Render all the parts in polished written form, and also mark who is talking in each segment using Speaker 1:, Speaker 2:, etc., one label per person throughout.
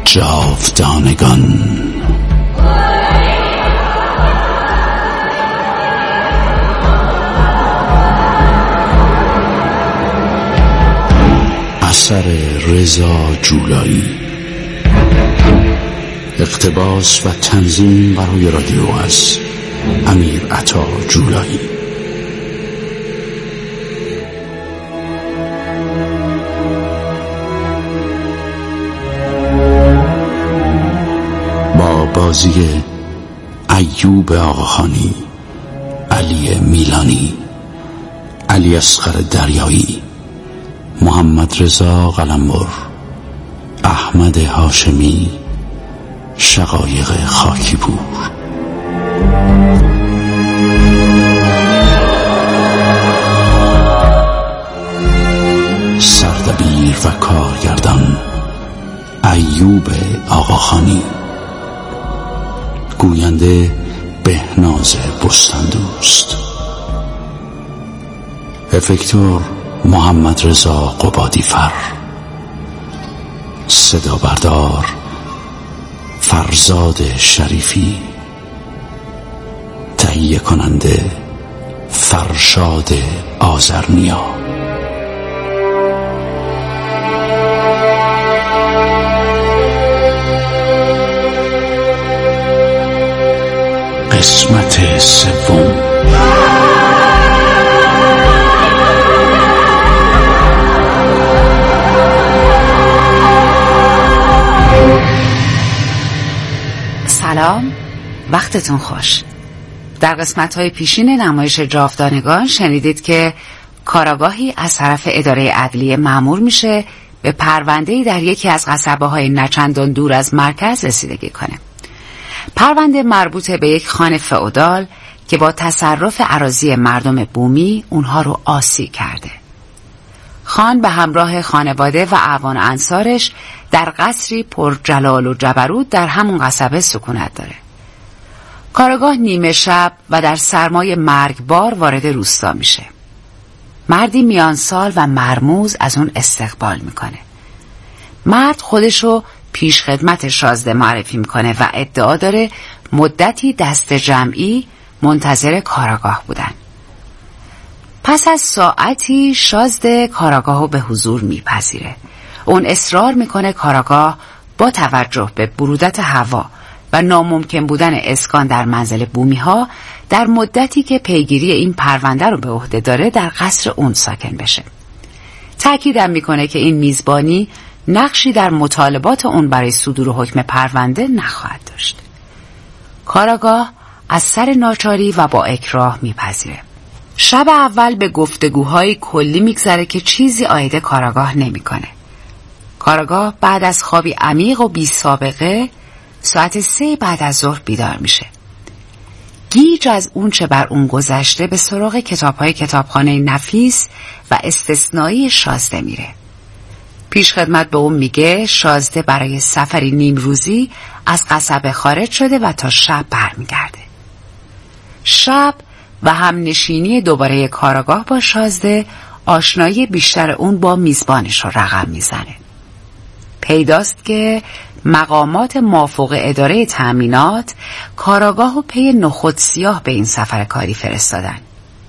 Speaker 1: جاودانگان. اثر رضا جولایی. اقتباس و تنظیم برای رادیو از امیر عطا جولایی. با بازی ایوب آقاخانی، علی میلانی، علی اصغر دریایی، محمد رضا قلمبر، احمد هاشمی، شقایق خاکیپور. سردبیر و کارگردان ایوب آقاخانی. گوینده بهناز بستاندوست. افکتور محمد رضا قبادیفر. صدا بردار فرزاد شریفی. تهیه کننده فرشاد آذرنیا. قسمت سوم.
Speaker 2: سلام، وقتتون خوش. در قسمت‌های پیشین نمایش جاودانگان شنیدید که کاراگاهی از طرف اداره عدلیه مأمور میشه به پرونده‌ای در یکی از قصبه‌های نچندان دور از مرکز رسیدگی کنه. پرونده مربوط به یک خان فئودال که با تصرف اراضی مردم بومی اونها رو آسی کرده. خان به همراه خانواده و اعوان انصارش در قصری پر جلال و جبروت در همون قصبه سکونت داره. کارگاه نیمه شب و در سرمای مرگبار وارد روستا میشه. مردی میانسال و مرموز از اون استقبال میکنه. مرد خودشو پیش خدمت شازده معرفی میکنه و ادعا داره مدتی دست جمعی منتظر کاراگاه بودن. پس از ساعتی شازده کاراگاهو به حضور میپذیره. اون اصرار میکنه کاراگاه با توجه به برودت هوا و ناممکن بودن اسکان در منزل بومی ها در مدتی که پیگیری این پرونده رو به عهده داره در قصر اون ساکن بشه. تأکیدم میکنه که این میزبانی نقشی در مطالبات اون برای صدور حکم پرونده نخواهد داشت. کاراگاه از سر ناچاری و با اکراه میپذیره. شب اول به گفتگوهای کلی میگذره که چیزی عاید کاراگاه نمیکنه. کاراگاه بعد از خوابی عمیق و بی سابقه ساعت 3 بعد از ظهر بیدار میشه. گیج از اون چه بر اون گذشته به سراغ کتاب‌های کتابخانه نفیس و استثنایی شازده میره. پیش خدمت به اون میگه شازده برای سفری نیم روزی از قصبه خارج شده و تا شب برمیگرده. شب و هم نشینی دوباره کاراگاه با شازده آشنایی بیشتر اون با میزبانش رو رقم میزنه. پیداست که مقامات مافوق اداره تأمینات کاراگاه و پی نخود سیاه به این سفر کاری فرستادن.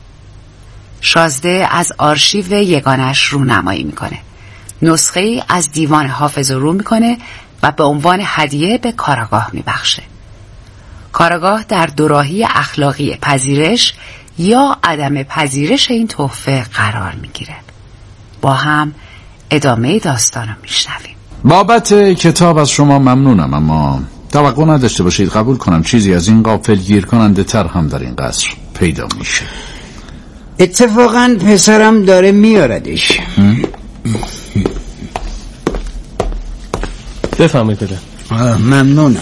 Speaker 2: شازده از آرشیو یگانش رونمایی میکنه. نسخه‌ای از دیوان حافظ رو میکنه و به عنوان هدیه به کاراگاه میبخشه. کاراگاه در دوراهی اخلاقی پذیرش یا عدم پذیرش این تحفه قرار میگیره. با هم ادامه داستان رو میشنویم.
Speaker 3: بابت کتاب از شما ممنونم، اما توقع نداشته باشید قبول کنم چیزی از این غافلگیر کننده تر هم در این قصر پیدا میشه.
Speaker 4: اتفاقا پسرم داره میاردش.
Speaker 5: بفهمید بده.
Speaker 4: ممنونم.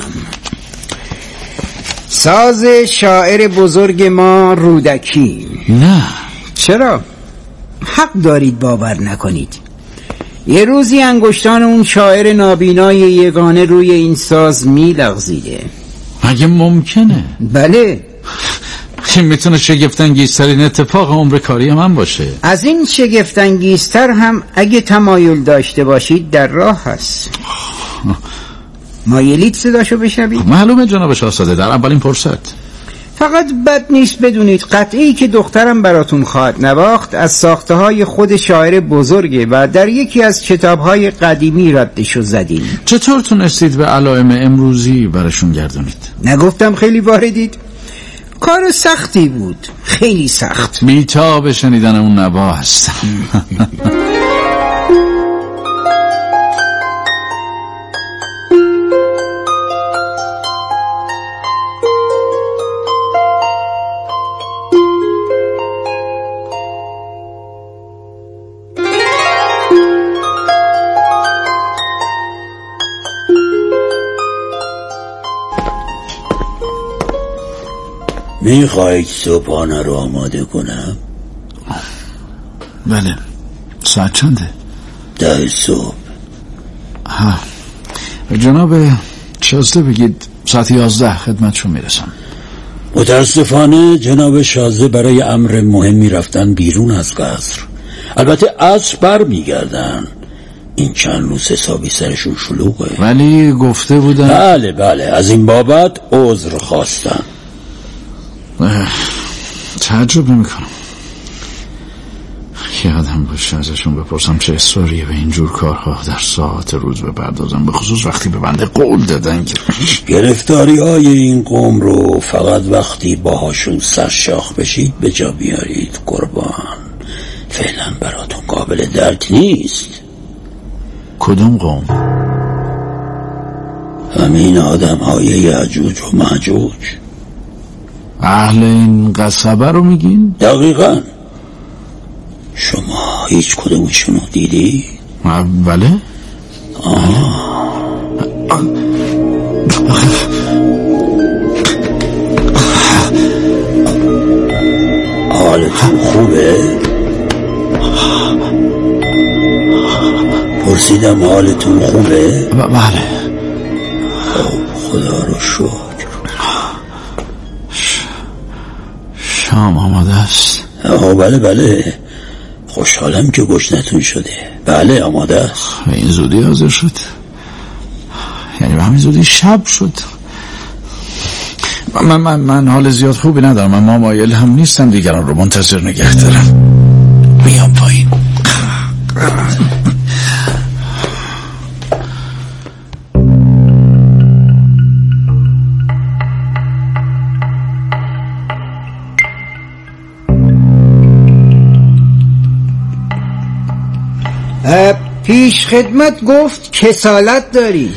Speaker 4: ساز شاعر بزرگ ما رودکی.
Speaker 3: نه.
Speaker 4: چرا؟ حق دارید باور نکنید. یه روزی انگشتان اون شاعر نابینای یگانه روی این ساز میلغزیده.
Speaker 3: اگه ممکنه.
Speaker 4: بله.
Speaker 3: این میتونه شگفت‌انگیزترین اتفاق عمر کاری من باشه.
Speaker 4: از این شگفت‌انگیزتر هم اگه تمایل داشته باشید در راه هست. مایلید صداشو بشنوید؟
Speaker 3: معلومه جناب شاهزاده، در اولین فرصت.
Speaker 4: فقط بد نیست بدونید قطعی که دخترم براتون خواهد نواخت از ساخته های خود شاعر بزرگه و در یکی از کتاب های قدیمی ردشو زدین.
Speaker 3: چطور تونستید به علائم امروزی برشون گردونید؟
Speaker 4: نگفتم خیلی واردید؟ کار سختی بود، خیلی سخت.
Speaker 3: بی‌تاب شنیدن اون نوا هستم.
Speaker 5: میخواید صبحانه رو آماده کنم؟
Speaker 3: بله. ساعت چنده؟
Speaker 5: 10 صبح.
Speaker 3: جناب شاهزاده بگید ساعت 11 خدمتشون میرسم.
Speaker 5: متاسفانه جناب شاهزاده برای امر مهمی رفتن بیرون از قصر. البته عصر بر میگردن. این چند روز حسابی سرشون شلوغه.
Speaker 3: ولی گفته بودن.
Speaker 5: بله از این بابت عذر خواستم.
Speaker 3: تعجب نمی کنم یادم باشه ازشون بپرسم چه اصراریه به اینجور کارها در ساعت روز بپردازم، به خصوص وقتی به بنده قول دادن که
Speaker 5: گرفتاری های این قوم رو فقط وقتی باهاشون سرشاخ بشید به جا بیارید قربان. فعلا براتون قابل درک نیست.
Speaker 3: کدوم قوم؟
Speaker 5: همین آدم های یعجوج و معجوج.
Speaker 3: اهل این قصبه رو میگین؟
Speaker 5: دقیقاً. شما هیچ کدومشونو دیدی؟
Speaker 3: بله.
Speaker 5: حالتون خوبه؟ پرسیدم حالتون خوبه؟
Speaker 3: بله.
Speaker 5: خدا رو شکر.
Speaker 3: شام آماده است؟
Speaker 5: بله خوشحالم که گشنتون شده. بله آماده است.
Speaker 3: به این زودی حاضر شد؟ یعنی به همین زودی شب شد؟ من حال زیاد خوبی ندارم، اما مایل هم نیستم دیگران رو منتظر نگه دارم. میام پایین.
Speaker 4: پیش خدمت گفت کسالت دارید.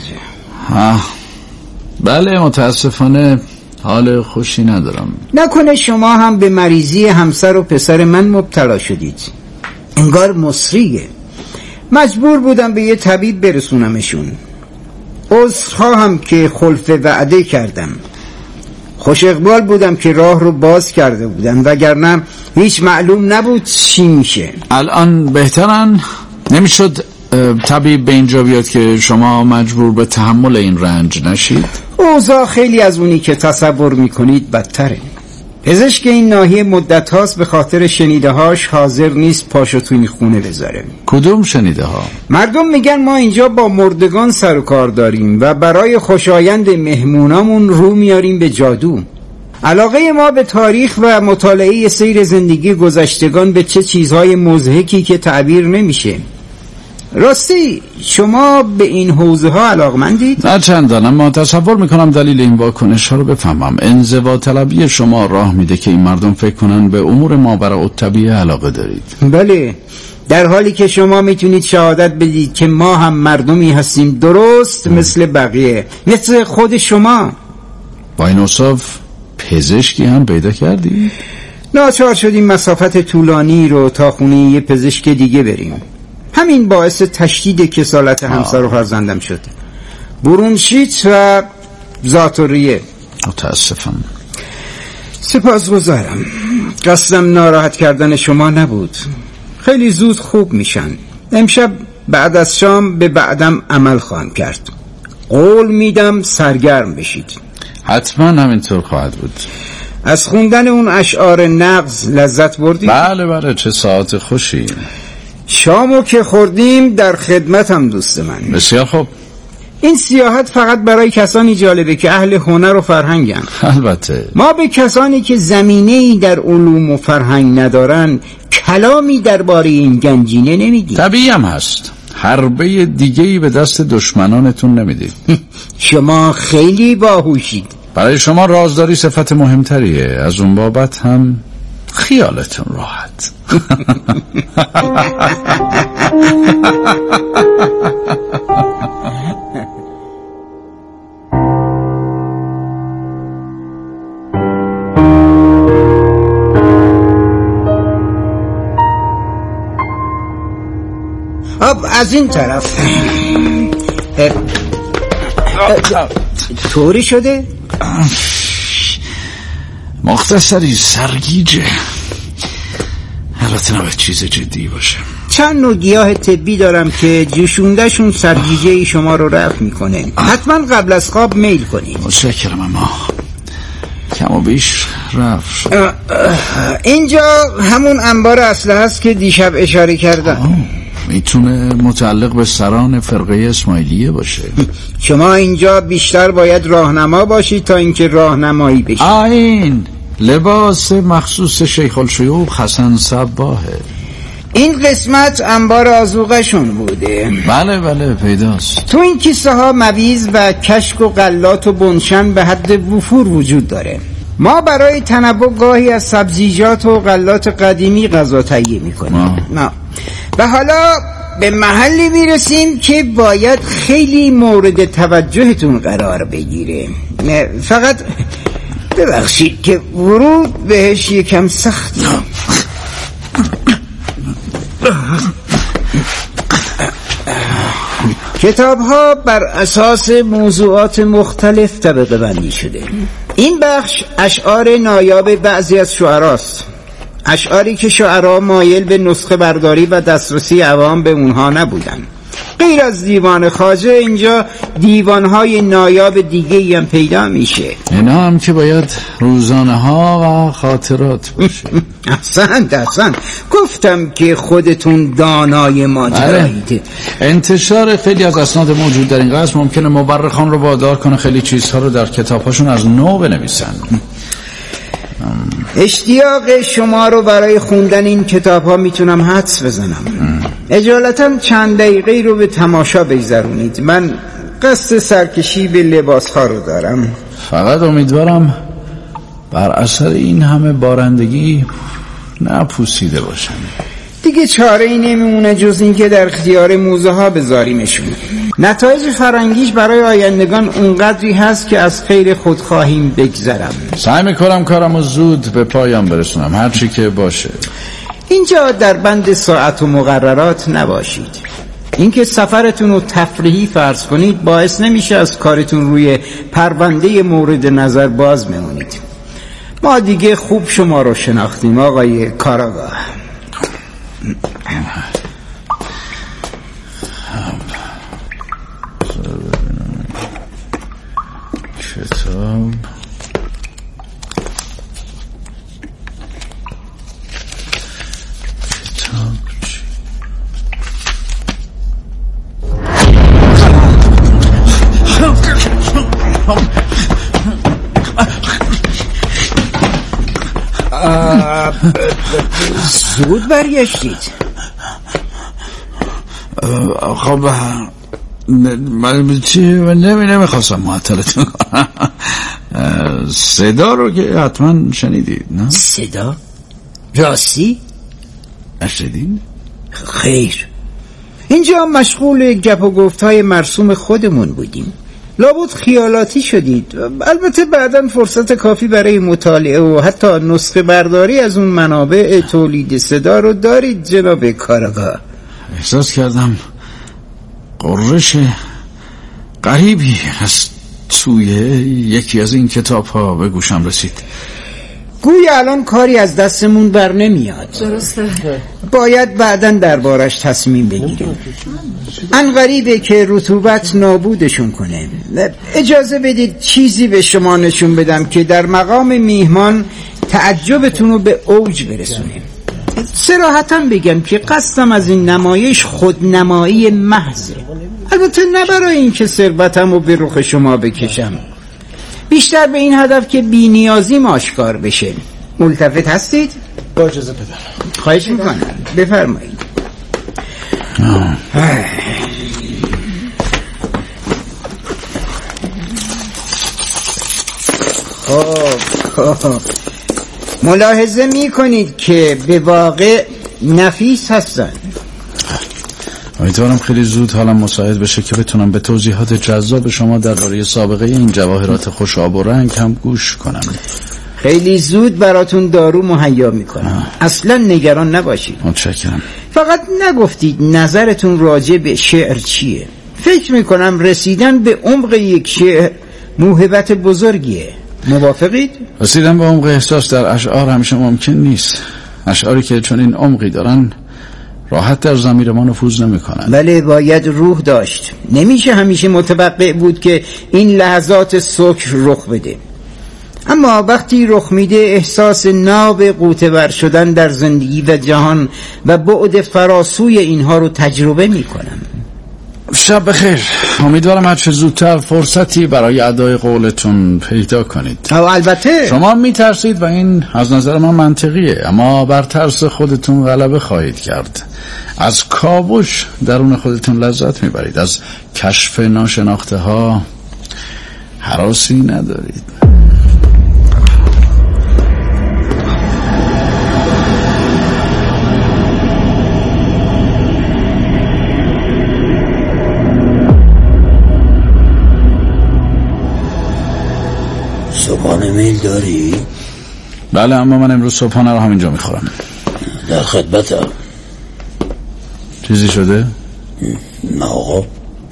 Speaker 3: بله متاسفانه حال خوشی ندارم.
Speaker 4: نکنه شما هم به مریضی همسر و پسر من مبتلا شدید؟ انگار مصریه. مجبور بودم به یه طبیب برسونمشون. عذرخواهم که خلف وعده کردم. خوش اقبال بودم که راه رو باز کرده بودم، وگرنه هیچ معلوم نبود چی میشه.
Speaker 3: الان بهترن؟ نمیشد طبیب به اینجا بیاد که شما مجبور به تحمل این رنج نشید؟
Speaker 4: اوضاع خیلی از اونی که تصور میکنید بدتره. پزشک این ناحیه مدت هاست به خاطر شنیده هاش حاضر نیست پاشو تو این خونه بذاره.
Speaker 3: کدوم شنیده ها؟
Speaker 4: مردم میگن ما اینجا با مردگان سر و کار داریم و برای خوشایند مهمونامون رو میاریم به جادو. علاقه ما به تاریخ و مطالعه سیر زندگی گذشتگان به چه چیزهای مضحکی که تعبیر نمیشه. راستی شما به این حوزه ها علاقمندید؟
Speaker 3: نه چندان، اما تصور میکنم دلیل این واکنش ها رو بفهمم. انزوا طلبی شما راه میده که این مردم فکر کنن به امور ماوراءالطبیعه علاقه دارید.
Speaker 4: بله، در حالی که شما میتونید شهادت بدید که ما هم مردمی هستیم درست مثل بقیه، مثل خود شما.
Speaker 3: با این اوصاف پزشکی هم پیدا کردی؟
Speaker 4: ناچار شدیم مسافت طولانی رو تا خونه یه پزشک دیگه بریم. همین باعث تشدید کسالت همسر و فرزندم شد. برونشیت و زاتوریه.
Speaker 3: متاسفم.
Speaker 4: سپاسگزارم. قصدم ناراحت کردن شما نبود. خیلی زود خوب میشن. امشب بعد از شام به بعدم عمل خواهم کرد. قول میدم سرگرم بشید.
Speaker 3: حتما همینطور خواهد بود.
Speaker 4: از خوندن اون اشعار نغز لذت بردید؟
Speaker 3: بله چه ساعت خوشی.
Speaker 4: شامو که خوردیم در خدمتم دوست من.
Speaker 3: بسیار خوب.
Speaker 4: این سیاحت فقط برای کسانی جالبه که اهل هنر و فرهنگن.
Speaker 3: البته
Speaker 4: ما به کسانی که زمینه‌ای در علوم و فرهنگ ندارن کلامی درباره این گنجینه نمیگیم.
Speaker 3: طبیعی هم هست. حربه دیگه‌ای به دست دشمنانتون نمیدید.
Speaker 4: شما خیلی باهوشید.
Speaker 3: برای شما رازداری صفت مهمتریه. از اون بابت هم خیالتون راحت.
Speaker 4: از این طرف طوری شده؟
Speaker 3: مختصری سرگیجه. البته نباید چیز جدی باشه.
Speaker 4: چند نوع گیاه طبی دارم که جوشوندهشون سرگیجه شما رو رفع میکنه. حتما قبل از خواب میل کنید.
Speaker 3: متشکرم اما کم و بیش رفت.
Speaker 4: اینجا همون انبار اسلحه است که دیشب اشاره کردم.
Speaker 3: میتونه متعلق به سران فرقه اسماعیلیه باشه.
Speaker 4: شما اینجا بیشتر باید راهنما باشید تا اینکه راهنمایی بشید.
Speaker 3: این لباس مخصوص شیخ الشیوخ حسن صباحه.
Speaker 4: این قسمت انبار آذوقه شون بوده.
Speaker 3: بله پیداست.
Speaker 4: تو این کیسه ها مویز و کشک و غلات و بنشن به حد وفور وجود داره. ما برای تنوع گاهی از سبزیجات و غلات قدیمی غذا تهیه میکنیم. و حالا به محلی میرسیم که باید خیلی مورد توجهتون قرار بگیره. فقط ببخشید که ورود بهش یکم سخته. کتاب ها بر اساس موضوعات مختلف طبقه بندی شده. این بخش اشعار نایاب بعضی از شعراست، اشعاری که شعرا مایل به نسخه برداری و دسترسی عوام به اونها نبودن. غیر از دیوان خواجه اینجا دیوانهای نایاب دیگه هم پیدا میشه.
Speaker 3: اینا هم که باید روزانه ها و خاطرات باشه.
Speaker 4: احسن گفتم که خودتون دانای ماجرایید.
Speaker 3: انتشار خیلی از اسناد موجود در این قسم ممکنه مورخان رو وادار کنه خیلی چیزها رو در کتابهاشون از نو بنویسن.
Speaker 4: اشتیاق شما رو برای خوندن این کتاب ها میتونم حدس بزنم. اجالتا چند دقیقه رو به تماشا بگذرونید. من قصد سرکشی به لباس ها رو دارم.
Speaker 3: فقط امیدوارم بر اثر این همه بارندگی نپوسیده باشم.
Speaker 4: دیگه چاره ای نمیمونه جز این که در اختیار موزه ها بذاریمشون. نتایج فرنگیش برای آیندگان اونقدری هست که از خیر خود خواهیم بگذرم.
Speaker 3: سعی میکنم کارمو زود به پایان برسونم هرچی که باشه.
Speaker 4: اینجا در بند ساعت و مقررات نباشید. اینکه سفرتون رو تفریحی فرض کنید باعث نمیشه از کارتون روی پرونده مورد نظر باز بمونید. ما دیگه خوب شما رو شناختیم آقای کاراگاه.
Speaker 3: کتاب
Speaker 4: زود برگشتید.
Speaker 3: خب من نمیخواستم معطلتون کنم. صدا رو که حتما شنیدید نه؟
Speaker 4: صدا؟ راستی؟
Speaker 3: نشنیدین؟
Speaker 4: خیر، اینجا مشغول گپ و گفت‌های مرسوم خودمون بودیم. لابد خیالاتی شدید. البته بعداً فرصت کافی برای مطالعه و حتی نسخه برداری از اون منابع تولید صدا رو دارید جناب کاراگاه.
Speaker 3: احساس کردم قررش غریبی از توی یکی از این کتاب ها به گوشم رسید.
Speaker 4: گویا الان کاری از دستمون بر نمیاد.
Speaker 2: درسته.
Speaker 4: باید بعداً دربارش تصمیم بگیریم. ان غریبه که رطوبت نابودشون کنه. اجازه بدید چیزی به شما نشون بدم که در مقام میهمان تعجبتون رو به اوج برسونیم. صراحتاً بگم که قصدم از این نمایش خودنمایی محضه. البته البته نه برای این که ثروتم رو به رخ شما بکشم، بیشتر به این هدف که بی نیازیم آشکار بشه. ملتفت هستید؟
Speaker 6: با اجازه پدر.
Speaker 4: خواهش میکنم، بفرمایید. ملاحظه میکنید که به واقع نفیس هستن.
Speaker 3: امیدوارم خیلی زود حالم مساعد بشه که بتونم به توضیحات جذاب شما درباره سابقه این جواهرات خوش آب و رنگ هم گوش کنم.
Speaker 4: خیلی زود براتون دارو مهیا میکنم. اصلا نگران نباشید.
Speaker 3: متشکرم.
Speaker 4: فقط نگفتید نظرتون راجع به شعر چیه؟ فکر میکنم رسیدن به عمق یک شعر موهبت بزرگیه. موافقید؟
Speaker 3: رسیدن به عمق احساس در اشعار همیشه ممکن نیست. اشعاری که چون این عمقی دارن راحت در ضمیر ما نفوذ نمیکنن.
Speaker 4: بله، باید روح داشت. نمیشه همیشه متوقع بود که این لحظات سکر رخ بده. اما وقتی رخ میده احساس ناب غوطه‌ور شدن در زندگی و جهان و بعد فراسوی اینها رو تجربه میکنم.
Speaker 3: شب بخیر. امیدوارم هر چه زودتر فرصتی برای ادای قولتون پیدا کنید.
Speaker 4: البته
Speaker 3: شما میترسید و این از نظر من منطقیه، اما بر ترس خودتون غلبه خواهید کرد. از کاوش درون خودتون لذت میبرید، از کشف ناشناخته ها هراسی ندارید.
Speaker 5: صبحانه میل داری؟
Speaker 3: بله، اما من امروز صبحانه رو همینجا میخورم.
Speaker 5: در خدمتم.
Speaker 3: چیزی شده؟
Speaker 5: نه آقا.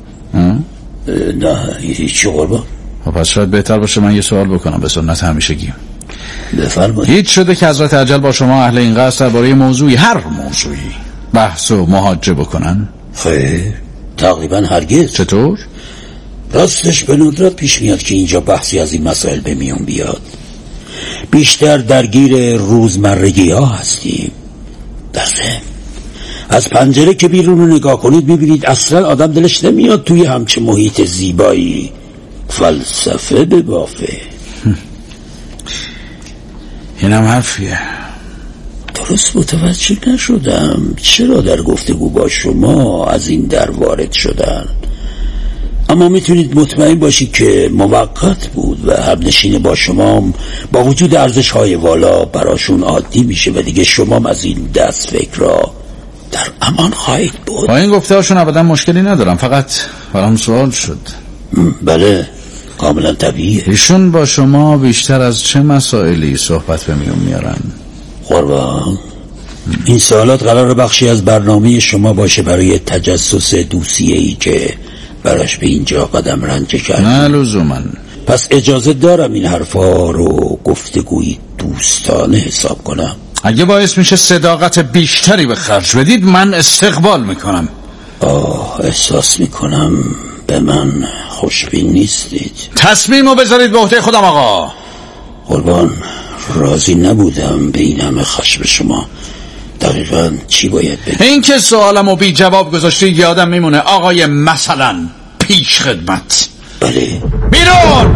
Speaker 5: نه هیچی قربان.
Speaker 3: پس شاید بهتر باشه من یه سوال بکنم به سنت همیشگی.
Speaker 5: بفرمایید.
Speaker 3: هیچ شده که حضرت اجل با شما اهل این قصر درباره موضوعی، هر موضوعی، بحث و محاجه بکنن؟
Speaker 5: خیر، تقریبا هرگز.
Speaker 3: چطور؟
Speaker 5: راستش به ندرت پیش میاد که اینجا بحثی از این مسائل به میون بیاد. بیشتر درگیر روزمرگی ها هستیم. در ضمن از پنجره که بیرون رو نگاه کنید میبینید اصلا آدم دلش نمیاد توی همچه محیط زیبایی فلسفه ببافه.
Speaker 3: اینم حرفیه.
Speaker 5: درست متوجه نشدم چرا در گفتگو با شما از این در وارد شدن، اما میتونید مطمئن باشید که موقت بود و همنشین با شما با وجود ارزش‌های والا براشون عادی میشه و دیگه شما از این دست فکر را در امان خواهید بود.
Speaker 3: با این گفته‌هاشون ابدا مشکلی ندارم، فقط برام سوال شد.
Speaker 5: بله، کاملا طبیعیه.
Speaker 3: ایشون با شما بیشتر از چه مسائلی صحبت به میون میارن؟
Speaker 5: قربان، این سوالات قرار بخشی از برنامه شما باشه برای تجسس دوسیه‌ای که براش به اینجا قدم رنجه کردیم.
Speaker 3: نه لزوماً.
Speaker 5: پس اجازه دارم این حرفا رو گفتگوی دوستانه حساب کنم.
Speaker 3: اگه باعث میشه صداقت بیشتری به خرج بدید من استقبال میکنم.
Speaker 5: احساس میکنم به من خوشبین نیستید.
Speaker 3: تصمیمو بذارید به عهده خودم آقا.
Speaker 5: قربان، راضی نبودم به این همه خشم شما. دقیقاً چی باید بگم؟
Speaker 3: این که سوالمو بی جواب گذاشتی یادم میمونه آقای مثلا پیش خدمت.
Speaker 5: بله.
Speaker 3: بیرون!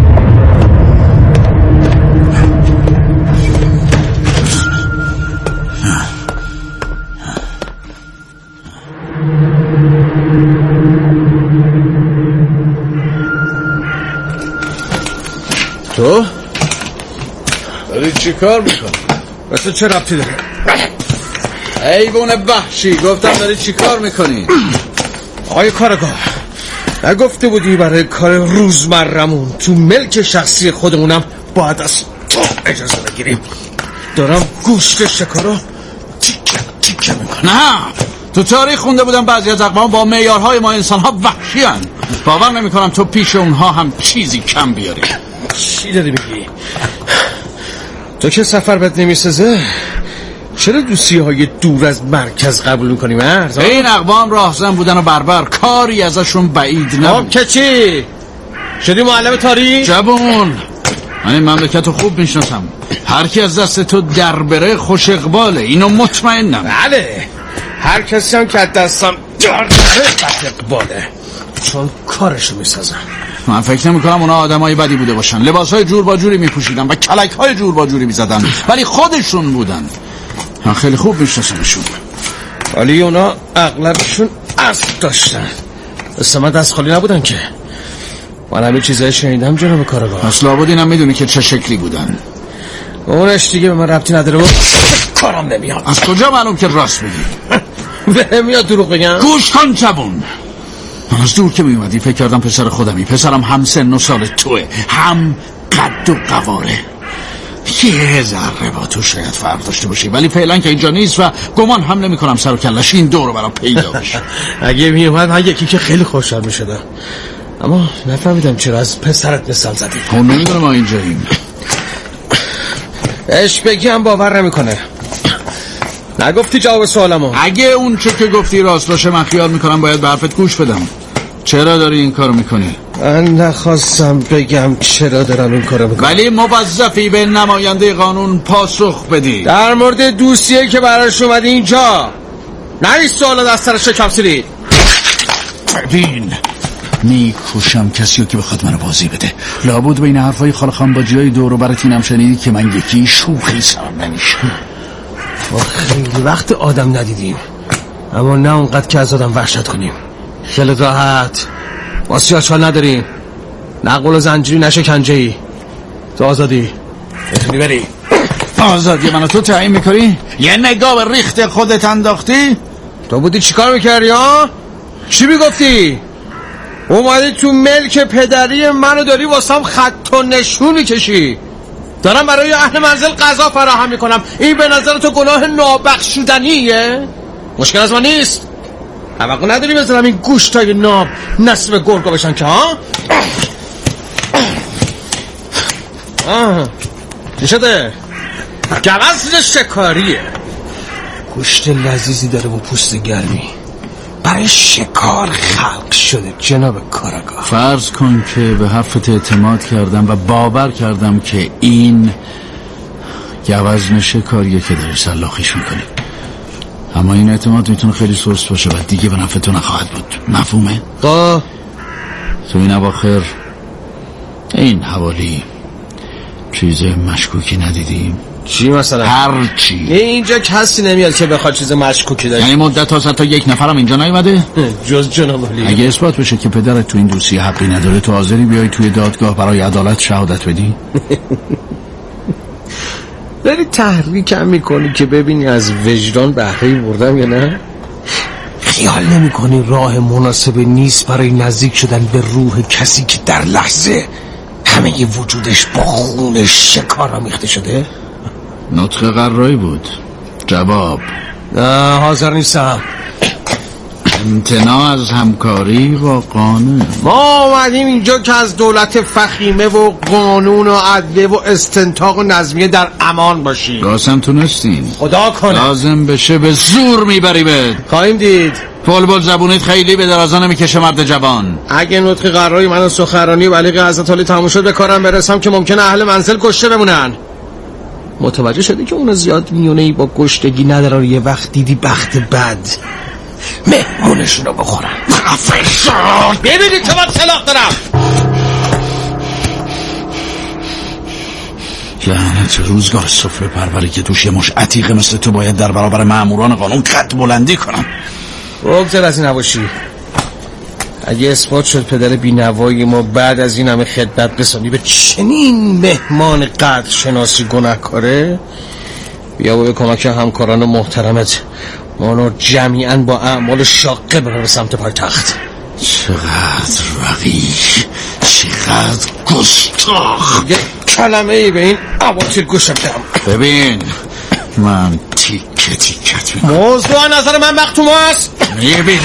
Speaker 3: تو؟ داری چی کار میکنی؟ به تو چه ربطی داره؟ حیوان وحشی، گفتم داری چی کار میکنی؟
Speaker 6: آقای کارگاه، نگفته بودی برای کار روزمرمون تو ملک شخصی خودمونم باید از تو اجازه بگیریم؟ دارم گوشت شکارو تیکه میکنم.
Speaker 3: نه، تو تاریخ خونده بودم بعضی از اقوام با معیارهای ما انسان‌ها وحشی هن. باور نمی‌کنم تو پیش اونها هم چیزی کم بیاری.
Speaker 6: چی داری میگی؟ تو که سفر بد نمیسازه، چرا دوستی‌های دور از مرکز قبول می‌کنی مرد؟
Speaker 3: این اقوام راهزن بودن و بربر، کاری ازشون بعید نبود.
Speaker 6: که چی؟ شدی معلم تاریخ؟
Speaker 3: جوون، من این مملکت رو خوب میشناسم. هر کی از دست تو در بره خوش اقباله، اینو مطمئنم.
Speaker 6: بله، هر کسی هم که از دستم در بره خوش اقباله. چون کارشو میسازم.
Speaker 3: من فکر نمی‌کنم اونا آدمای بدی بوده باشن. لباسای جور با جوری میپوشیدن و کلک‌های جور با جوری میزدن، ولی خودشون بودن. من خیلی خوب میشناسمشون.
Speaker 6: ولی اونا اغلبشون اسب داشتن. من دست خالی نبودن که. من همین چیزایی شنیدم جناب کارگاه.
Speaker 3: پس لابد اینم میدونی که چه شکلی بودن.
Speaker 6: اونش دیگه به من ربطی نداره و کارم نمیاد.
Speaker 3: از کجا معلوم که راست بگی؟
Speaker 6: به میاد دروغ بگم؟
Speaker 3: گوش کن جوون. من از دور که میومدی فکر کردم پسر خودمی. پسرم هم سن و سال توه، هم قد و قواره. یه ذره با تو شاید فرق داشته باشی، ولی فعلا که اینجا نیست و گمان هم نمی کنم سر و کلش این دور رو برام پیدا بشه.
Speaker 6: اگه میومد من یکی که خیلی خوشحال میشدم، اما نفهمیدم چرا از پسرت مثال زدی.
Speaker 3: اون نمیدونه ما اینجاییم.
Speaker 6: اش بگم باور نمیکنه. نگفتی جواب سوالمو؟
Speaker 3: اگه اون چه که گفتی راست باشه من خیال میکنم باید به حرفت گوش بدم. چرا داری این کارو میکنی؟
Speaker 6: من نخواستم بگم چرا دارم این کارو میکنم،
Speaker 3: ولی موظفی به نماینده قانون پاسخ بدی.
Speaker 6: در مورد دوستیه که براش اومدی اینجا، نه این سوالا از سر شکم سیرید.
Speaker 3: ببین میکوشم کسی که بخواد منو بازی بده. لابد بین حرفای خاله خانباجیای دور و برت اینم شنیدی که من یکی شوخی سرم نمیشه.
Speaker 6: ما خیلی وقت آدم ندیدیم، اما نه اونقدر که از آدم وحشت کنیم. خیلی راحت، ما سیاچال نداریم، نه قول زنجیری نه شکنجه‌ای. تو آزادی، میتونی بری.
Speaker 3: آزادی منو تو تعیین میکنی؟ یه نگاه به ریخت خودت انداختی؟
Speaker 6: تو بودی چیکار میکردی ها؟ چی میگفتی؟ اومدی تو ملک پدری منو داری واسم خط و نشون میکشی. دارم برای اهل منزل غذا فراهم میکنم، این به نظر تو گناه نابخشودنیه؟ مشکل از من نیست. توقع نداری بذارم این گوشتای ناب نصب گرگا بشن که ها؟ چی شده؟ گوزن شکاریه، گوشت لذیذی داره و پوست گرمی، برای شکار خلق شده جناب کاراگاه.
Speaker 3: فرض کن که به حرفت اعتماد کردم و باور کردم که این گوزن شکاریه که داری سلاخیش میکنی، اما این اعتماد میتونه خیلی سست باشه و دیگه به نفع تو نخواهد بود. مفهومه؟
Speaker 6: تو
Speaker 3: این اواخر این حوالی چیز مشکوکی ندیدیم؟
Speaker 6: چی مثلا؟
Speaker 3: هر چی.
Speaker 6: اینجا کسی نمیاد که بخواد چیز مشکوکی داشت.
Speaker 3: یعنی مدت ها تا یک نفرم اینجا نیومده؟
Speaker 6: جز جناب علی.
Speaker 3: اگه اثبات بشه که پدرت تو این دوستی حقی نداره، تو حاضری بیای توی دادگاه برای عدالت شهادت بدی؟
Speaker 6: داری تحریکم میکنی که ببینی از وجدان بهره بردم یا نه؟ خیال نمی کنی راه مناسب نیست برای نزدیک شدن به روح کسی که در لحظه همه وجودش با خون شکار آمیخته شده؟
Speaker 3: نطق قرایی بود. جواب؟
Speaker 6: نه حاضر نیستم.
Speaker 3: امتناع از همکاری با قانون.
Speaker 6: ما اومدیم اینجا که از دولت فخیمه و قانون و عدلیه و استنتاق و نظمیه در امان باشیم.
Speaker 3: راستم تونستین.
Speaker 6: خدا کنه
Speaker 3: لازم بشه به زور میبریمت.
Speaker 6: خواهیم دید.
Speaker 3: بلبل زبونت خیلی به درازا نمیکشه مرد جوان.
Speaker 6: اگه نطق قراری من سخنرانی بلیغ حضرت علی تموم شد به کارم برسم که ممکنه اهل منزل کشته بمونن. متوجه شدی که اون زیاد میونه‌ای با گشتگی نداره، یه وقت دیدی بخت بد مهمونشون رو بخورن. ببینید که من طلاق دارم.
Speaker 3: لعنت روزگار سفره پروری که توش یه مش عتیقه مثل تو باید در برابر ماموران قانون قد بلندی کنم.
Speaker 6: بگذار از این نباشی. اگه اثبات شد پدر بینوایی ما بعد از این همه خدمت رسانی به چنین مهمان قدر شناسی گناهکاره، بیا و به کمک همکاران محترمت ما رو جمیعاً با اعمال شاقه برن به سمت پایتخت.
Speaker 3: چقدر وقیح، چقدر گستاخ.
Speaker 6: یه کلمه ای به این عواطل گوش بدم.
Speaker 3: ببین من تیکه تیکت میکنم.
Speaker 6: موضوع نظر من مختوم است.
Speaker 3: میبینی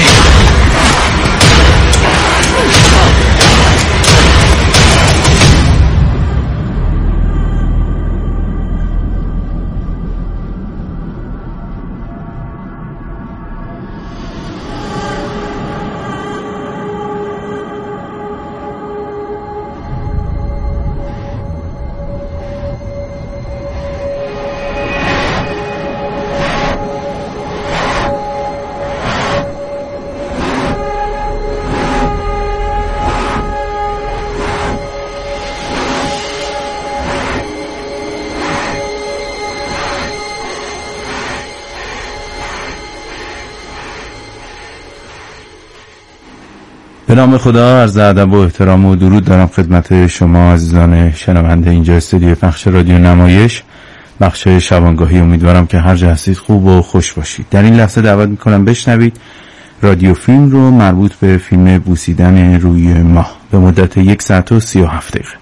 Speaker 7: به نام خدا، عرض ادب و احترام و درود دارم خدمت شما عزیزان شنونده اینجا استودیو پخش رادیو نمایش، بخش شبانگاهی. امیدوارم که هر جا هستید خوب و خوش باشید. در این لحظه دعوت میکنم بشنوید رادیو فیلم رو مربوط به فیلم بوسیدن روی ماه به مدت 1 ساعت و 37 دقیقه.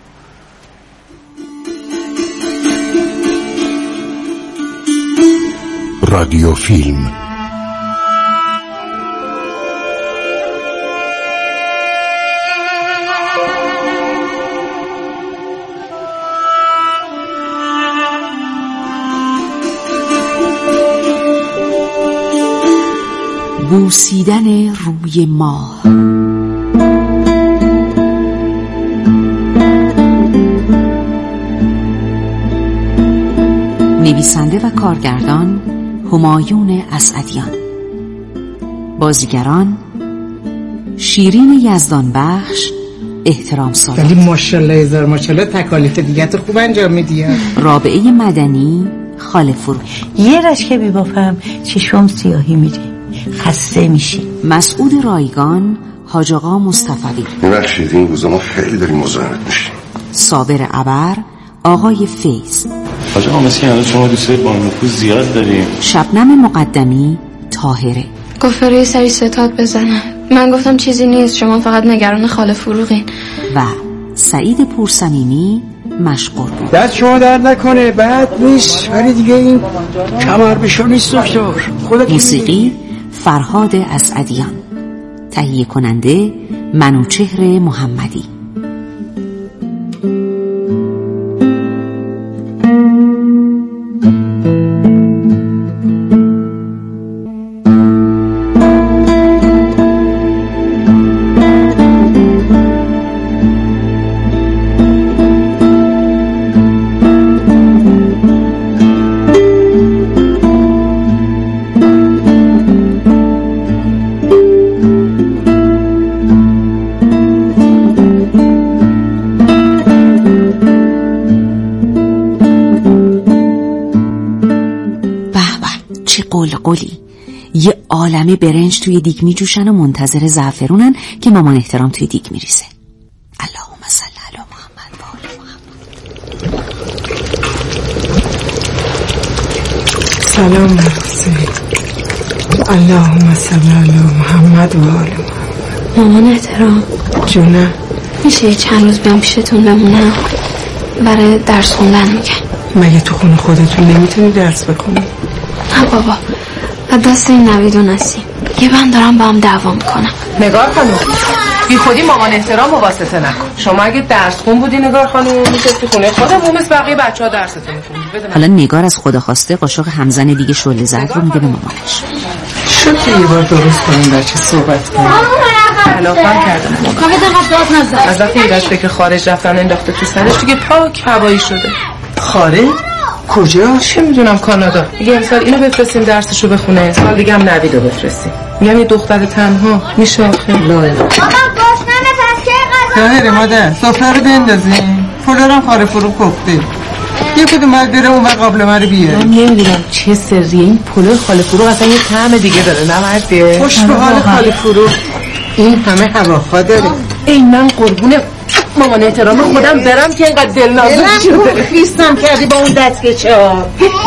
Speaker 1: رادیو فیلم
Speaker 2: بوسیدن روی ماه. نویسنده و کارگردان همایون اسعدیان. بازیگران شیرین یزدانبخش، احترام سالار.
Speaker 8: ولی ماشاءالله هزار ماشاءالله تکالیف دیگه تو خوب انجام میدی.
Speaker 2: رابعه مدنی، خاله فروش.
Speaker 9: یه رشکه بیبافم چشم سیاهی میره، خسته میشی.
Speaker 2: مسعود رایگان، حاج آقا مصطفی.
Speaker 10: ببخشید این روزا ما خیلی داریم مزاحمت میشیم.
Speaker 2: صابر ابر، آقای فیض.
Speaker 11: حاج آقا مثل که شما دوستای با نفوذ زیاد داریم.
Speaker 2: شبنم مقدمی، طاهره.
Speaker 12: گفت روی سری ستاد بزنم. من گفتم چیزی نیست، شما فقط نگران خاله فروغین.
Speaker 2: و سعید پورصمیمی، مشغول بود.
Speaker 4: دست شما درد نکنه، بد نیست، ولی دیگه این کمر بشو نیست دکتر.
Speaker 2: موسیقی فرهاد اسعدیان. تهیه کننده منوچهر محمدی. قلی یه عالمه برنج توی دیگ می جوشن و منتظر زعفرونن که مامان احترام توی دیگ می ریزه. اللهم صل علی محمد و آل محمد.
Speaker 8: سلام مرسی. اللهم صل علی محمد و آل محمد.
Speaker 12: مامان احترام
Speaker 8: جونم،
Speaker 12: میشه چند روز بیام پیشتون بمونم؟ برای درس خوندن میگن.
Speaker 8: مگه تو خونه خودتون نمیتونی درس بخونی؟
Speaker 12: نه بابا، دست این نویدو نسیم. یه من دارم با هم دعوا میکنم.
Speaker 13: نگار خانم، بی خودی مامان احترام واسطه نکن. شما اگه درس خون بودی نگار خانم میشستی خونه خودمون مثل بقیه بچه‌ها درستون میخوندی.
Speaker 2: حالا نگار از خدا خواسته قاشق همزن دیگه شعله زرد رو میده به مامانش.
Speaker 8: شد که یه بار درست کنیم بچه صحبت کنیم.
Speaker 13: خلافم کردم.
Speaker 12: کافی دقیق داد نزد.
Speaker 13: از وقتی ایرش فکر خارج رفتن انداخته تو سرش دیگه پاک هوایی شده.
Speaker 8: خارج؟ کجا؟
Speaker 13: چه میدونم کانادا. دیگه امسال اینو بفرستیم درسشو بخونه، سال دیگه هم نویدو بفرستیم. میگم یه دختر تنها میشه آخه.
Speaker 8: بابا گوش نمی‌پس که غذا. مادر، سفره رو بندازیم. فلورم خاله فروغ گفته. یه کدوم بعد بره اون قابل من رو بیاره.
Speaker 13: من نمیدونم چه سریه این پلو خاله فروغ اصلا یه طعم دیگه داره، نه مردیه؟
Speaker 8: خوش به حال خاله فروغ. این همه هواخواه داره.
Speaker 13: این من قربون مامان احترام خودم برم که اینقدر دل نازک شده.
Speaker 8: خیستم کردی با اون دستکشه ها.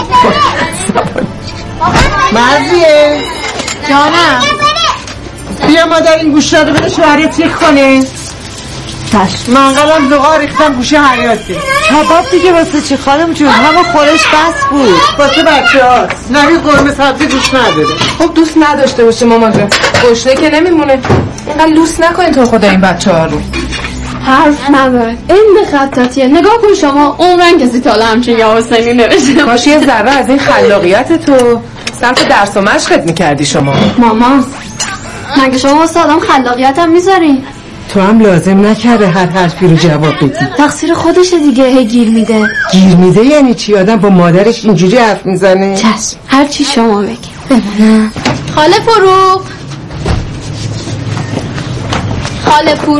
Speaker 8: مرزیه
Speaker 12: جانم،
Speaker 8: بیا مادر این گوشه رو بده شوهرت یک کنه. منقلم زغار ریختم گوشه حیاته.
Speaker 9: کباب دیگه واسه چی خانم جون؟ همه خورش بس بود.
Speaker 8: واسه بچه هاست. نوی قرمه سبزی دوست نداره.
Speaker 13: خب دوست نداشته باشه مامان جان، گشنه که نمیمونه. اینقدر لوس نکنین تو خدا این بچه ها رو.
Speaker 12: حرف نداره. این خطاتیه. نگاه کن شما، عمرن کسی تا حالا همچین یا حسینی نوشته.
Speaker 13: کاش یه ذره از این خلاقیت تو صرف درس و مشقت میکردی شما.
Speaker 12: مامان مگه شما واسه آدم خلاقیت هم میذارین؟
Speaker 8: تو هم لازم نکرده هر حرفی رو جواب بدی.
Speaker 12: تقصیر خودشه دیگه، هی گیر میده.
Speaker 8: گیر میده یعنی چی؟ آدم با مادرش اینجوری حرف میزنه؟
Speaker 12: چشم، هر چی شما بگی. بمونه خاله فروغ. خاله فروغ